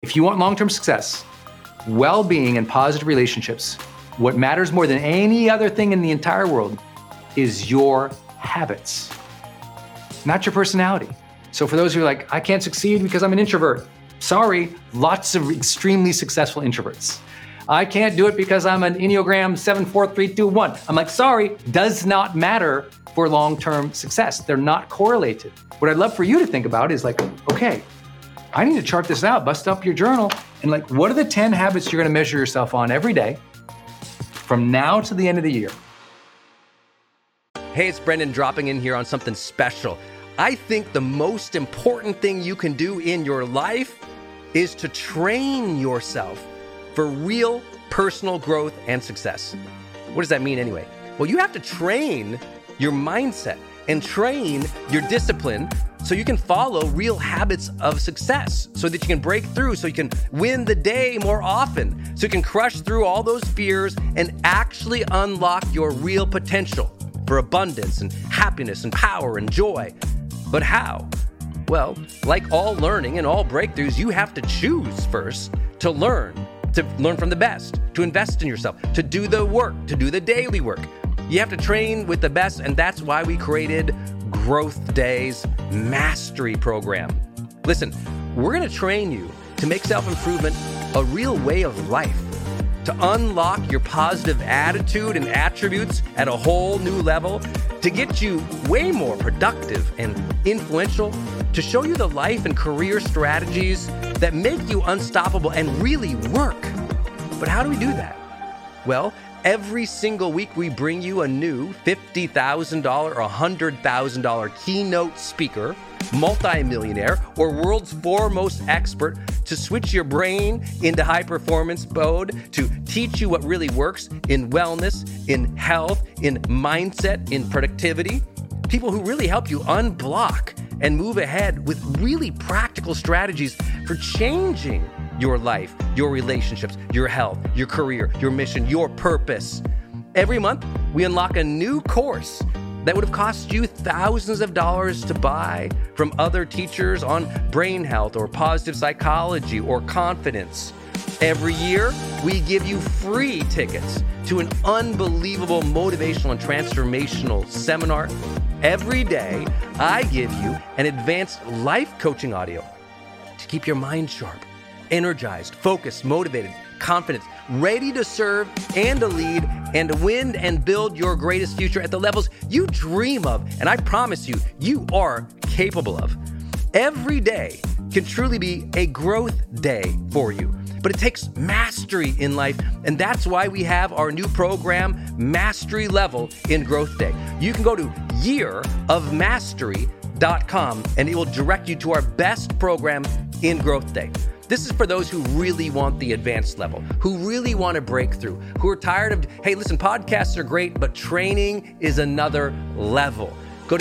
If you want long-term success, well-being, and positive relationships, what matters more than any other thing in the entire world is your habits, not your personality. So for those who are like, I can't succeed because I'm an introvert. Sorry, lots of extremely successful introverts. I can't do it because I'm an Enneagram 74321. I'm like, sorry, does not matter for long-term success. They're not correlated. What I'd love for you to think about is like, okay, I need to chart this out, bust up your journal, and like, what are the 10 habits you're gonna measure yourself on every day from now to the end of the year? Hey, it's Brendan dropping in here on something special. I think the most important thing you can do in your life is to train yourself for real personal growth and success. What does that mean anyway? Well, you have to train your mindset and train your discipline so you can follow real habits of success, so that you can break through, so you can win the day more often, so you can crush through all those fears and actually unlock your real potential for abundance and happiness and power and joy. But how? Well, like all learning and all breakthroughs, you have to choose first to learn from the best, to invest in yourself, to do the work, to do the daily work. You have to train with the best, and that's why we created Growth Day's Mastery Program. Listen, we're gonna train you to make self-improvement a real way of life, to unlock your positive attitude and attributes at a whole new level, to get you way more productive and influential, to show you the life and career strategies that make you unstoppable and really work. But how do we do that? Well, every single week we bring you a new $50,000 or $100,000 keynote speaker, multimillionaire, or world's foremost expert to switch your brain into high performance mode, to teach you what really works in wellness, in health, in mindset, in productivity. People who really help you unblock and move ahead with really practical strategies for changing your life, your relationships, your health, your career, your mission, your purpose. Every month, we unlock a new course that would have cost you thousands of dollars to buy from other teachers on brain health or positive psychology or confidence. Every year, we give you free tickets to an unbelievable motivational and transformational seminar. Every day, I give you an advanced life coaching audio to keep your mind sharp, energized, focused, motivated, confident, ready to serve and to lead and to win and build your greatest future at the levels you dream of. And I promise you, you are capable of. Every day can truly be a growth day for you. But it takes mastery in life, and that's why we have our new program, Mastery Level in Growth Day. You can go to yearofmastery.com, and it will direct you to our best program in Growth Day. This is for those who really want the advanced level, who really want to break through, who are tired of, hey, listen, podcasts are great, but training is another level. Go to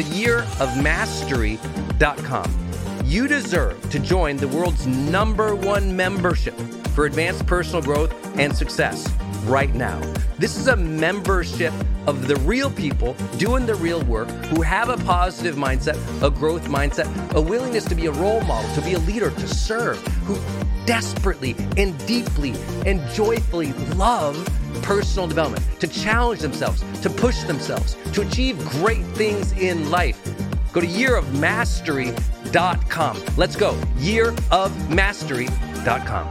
yearofmastery.com. You deserve to join the world's #1 membership for advanced personal growth and success right now. This is a membership of the real people doing the real work, who have a positive mindset, a growth mindset, a willingness to be a role model, to be a leader, to serve, who desperately and deeply and joyfully love personal development, to challenge themselves, to push themselves, to achieve great things in life. Go to yearofmastery.com. Let's go. yearofmastery.com.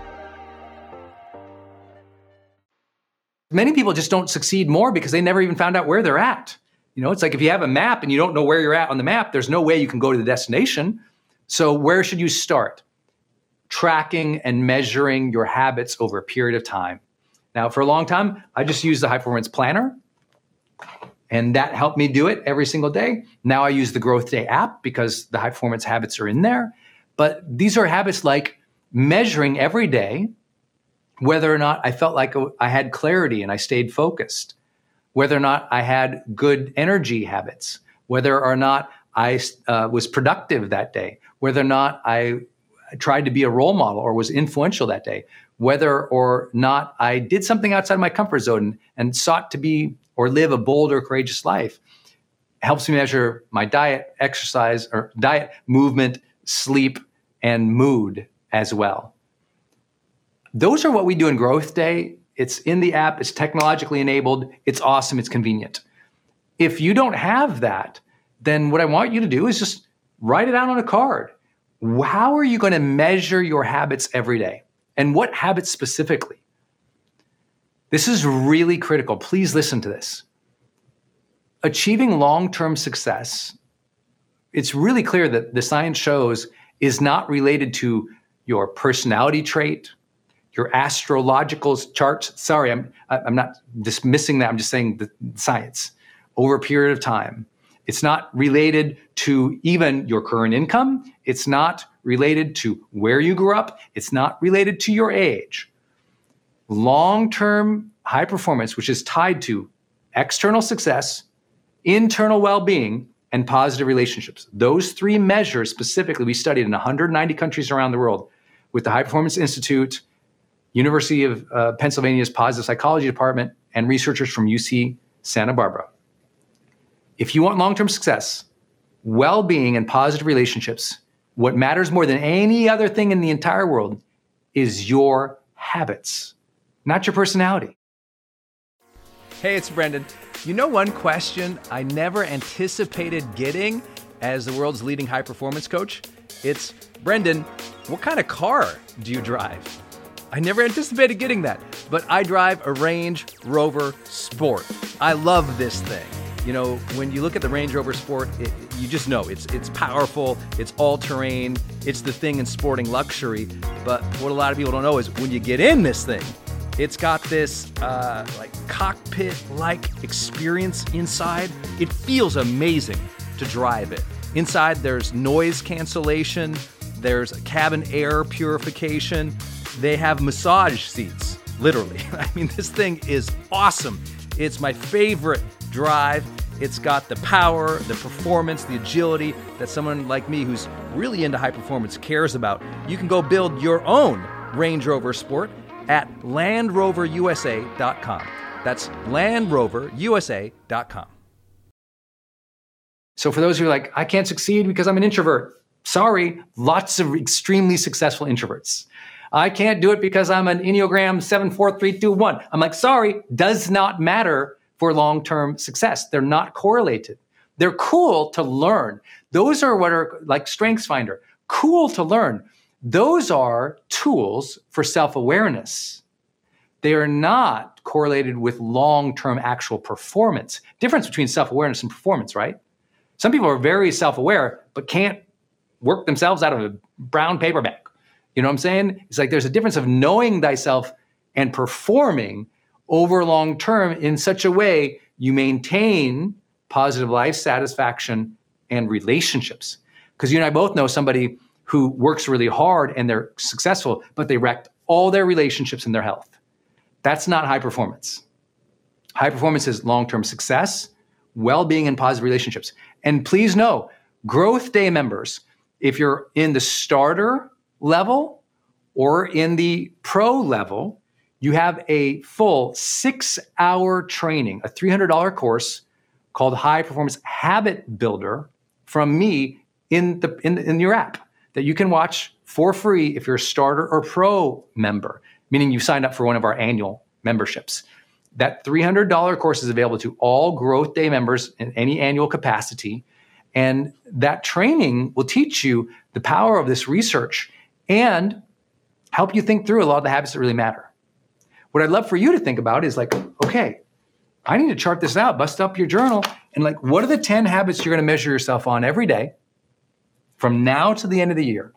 Many people just don't succeed more because they never even found out where they're at. You know, it's like if you have a map and you don't know where you're at on the map, there's no way you can go to the destination. So where should you start? Tracking and measuring your habits over a period of time. Now, for a long time, I just used the High Performance Planner, and that helped me do it every single day. Now I use the Growth Day app because the high performance habits are in there. But these are habits like measuring every day whether or not I felt like I had clarity and I stayed focused, whether or not I had good energy habits, whether or not I was productive that day, whether or not I tried to be a role model or was influential that day, whether or not I did something outside my comfort zone and sought to be or live a bold or courageous life. It helps me measure my diet, exercise, or diet, movement, sleep, and mood as well. Those are what we do in Growth Day. It's in the app. It's technologically enabled. It's awesome. It's convenient. If you don't have that, then what I want you to do is just write it out on a card. How are you going to measure your habits every day? And what habits specifically? This is really critical. Please listen to this. Achieving long-term success, it's really clear that the science shows is not related to your personality trait, your astrological charts. Sorry, I'm not dismissing that. I'm just saying the science over a period of time. It's not related to even your current income. It's not related to where you grew up. It's not related to your age. Long-term high performance, which is tied to external success, internal well-being, and positive relationships. Those three measures specifically we studied in 190 countries around the world with the High Performance Institute, University of Pennsylvania's Positive Psychology Department, and researchers from UC Santa Barbara. If you want long-term success, well-being, and positive relationships, what matters more than any other thing in the entire world is your habits, not your personality. Hey, it's Brendan. You know, one question I never anticipated getting as the world's leading high-performance coach? It's, Brendan, what kind of car do you drive? I never anticipated getting that, but I drive a Range Rover Sport. I love this thing. You know, when you look at the Range Rover Sport, you just know it's powerful, it's all-terrain, it's the thing in sporting luxury. But what a lot of people don't know is when you get in this thing, it's got this like cockpit-like experience inside. It feels amazing to drive it. Inside, there's noise cancellation, there's cabin air purification. They have massage seats, literally. I mean, this thing is awesome. It's my favorite drive. It's got the power, the performance, the agility that someone like me who's really into high performance cares about. You can go build your own Range Rover Sport at LandRoverUSA.com. That's LandRoverUSA.com. So for those who are like, I can't succeed because I'm an introvert. Sorry, lots of extremely successful introverts. I can't do it because I'm an Enneagram 74321. I'm like, sorry, does not matter for long-term success. They're not correlated. They're cool to learn. Those are what are like StrengthsFinder, cool to learn. Those are tools for self-awareness. They are not correlated with long-term actual performance. Difference between self-awareness and performance, right? Some people are very self-aware, but can't work themselves out of a brown paper bag. You know what I'm saying? It's like there's a difference of knowing thyself and performing over long term in such a way you maintain positive life satisfaction and relationships. Because you and I both know somebody who works really hard and they're successful, but they wrecked all their relationships and their health. That's not high performance. High performance is long-term success, well-being, and positive relationships. And please know, Growth Day members, if you're in the starter level or in the pro level, you have a full 6-hour training, a $300 course called High Performance Habit Builder from me in your app that you can watch for free if you're a starter or pro member, meaning you signed up for one of our annual memberships. That $300 course is available to all Growth Day members in any annual capacity. And that training will teach you the power of this research and help you think through a lot of the habits that really matter. What I'd love for you to think about is like, okay, I need to chart this out, bust up your journal, and like, what are the 10 habits you're going to measure yourself on every day from now to the end of the year?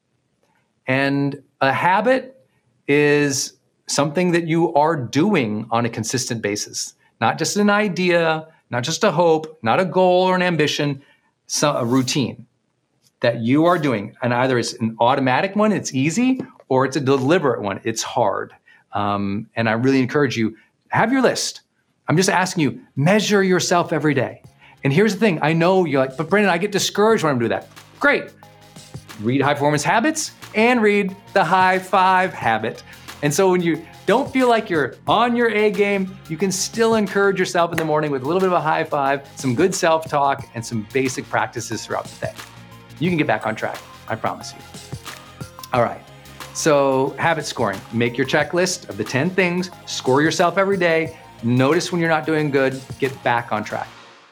And a habit is something that you are doing on a consistent basis, not just an idea, not just a hope, not a goal or an ambition, a routine that you are doing. And either it's an automatic one, it's easy, or it's a deliberate one, it's hard. And I really encourage you, have your list. I'm just asking you, measure yourself every day. And here's the thing, I know you're like, but Brendan, I get discouraged when I'm doing that. Great. Read High Performance Habits and read the High Five Habit. And so when you don't feel like you're on your A game, you can still encourage yourself in the morning with a little bit of a high five, some good self-talk, and some basic practices throughout the day. You can get back on track, I promise you. All right. So habit scoring, make your checklist of the 10 things, score yourself every day, notice when you're not doing good, get back on track.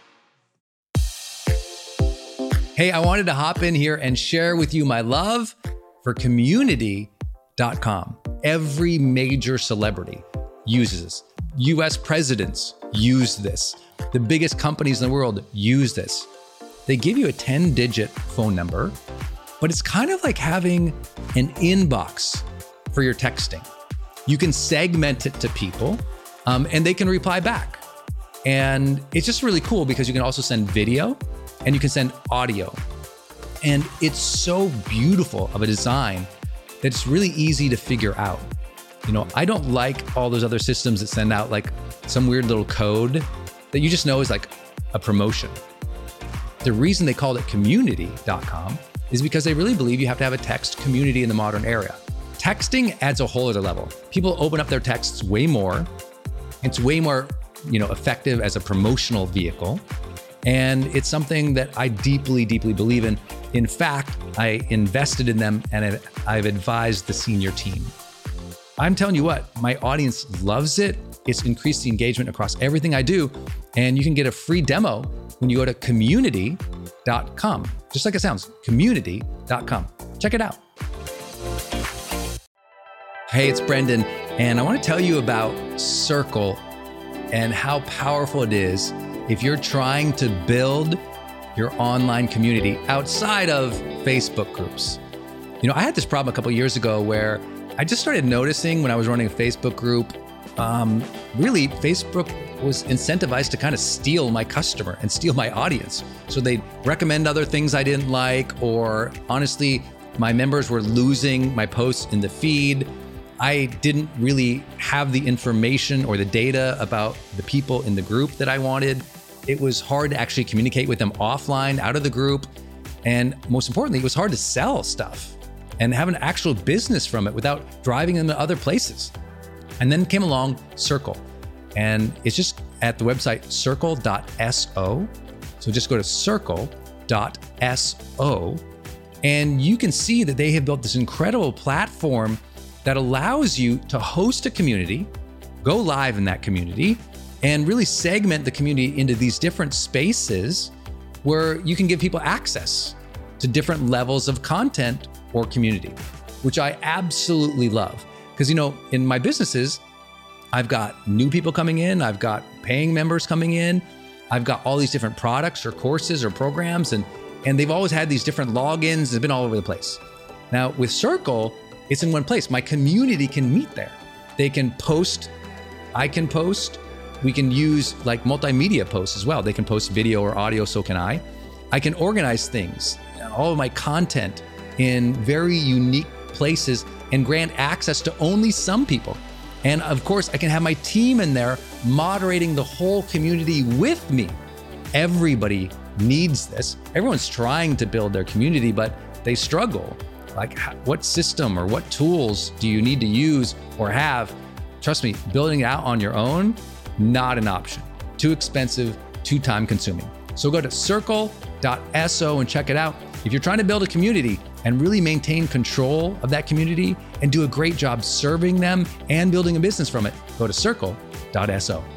Hey, I wanted to hop in here and share with you my love for Community.com. Every major celebrity uses this. US presidents use this. The biggest companies in the world use this. They give you a 10-digit phone number, but it's kind of like having an inbox for your texting. You can segment it to people, and they can reply back. And it's just really cool because you can also send video and you can send audio. And it's so beautiful of a design that it's really easy to figure out. You know, I don't like all those other systems that send out like some weird little code that you just know is like a promotion. The reason they called it Community.com is because they really believe you have to have a text community in the modern era. Texting adds a whole other level. People open up their texts way more. It's way more, effective as a promotional vehicle. And it's something that I deeply, deeply believe in. In fact, I invested in them and I've advised the senior team. I'm telling you what, my audience loves it. It's increased the engagement across everything I do. And you can get a free demo when you go to Community.com. Just like it sounds, Community.com. Check it out. Hey, it's Brendan, and I want to tell you about Circle and how powerful it is if you're trying to build your online community outside of Facebook groups. I had this problem a couple years ago where I just started noticing when I was running a Facebook group, really Facebook was incentivized to kind of steal my customer and steal my audience. So they'd recommend other things I didn't like, or honestly, my members were losing my posts in the feed. I didn't really have the information or the data about the people in the group that I wanted. It was hard to actually communicate with them offline, out of the group. And most importantly, it was hard to sell stuff and have an actual business from it without driving them to other places. And then came along Circle. And it's just at the website circle.so. So just go to circle.so. And you can see that they have built this incredible platform that allows you to host a community, go live in that community, and really segment the community into these different spaces where you can give people access to different levels of content or community, which I absolutely love. Because, in my businesses, I've got new people coming in, I've got paying members coming in, I've got all these different products or courses or programs, and they've always had these different logins. They've been all over the place. Now with Circle, it's in one place. My community can meet there. They can post, I can post. We can use like multimedia posts as well. They can post video or audio, so can I. I can organize things, all of my content in very unique places and grant access to only some people. And of course, I can have my team in there moderating the whole community with me. Everybody needs this. Everyone's trying to build their community, but they struggle. Like, what system or what tools do you need to use or have? Trust me, building it out on your own, not an option. Too expensive, too time consuming. So go to circle.so and check it out. If you're trying to build a community and really maintain control of that community and do a great job serving them and building a business from it, go to circle.so.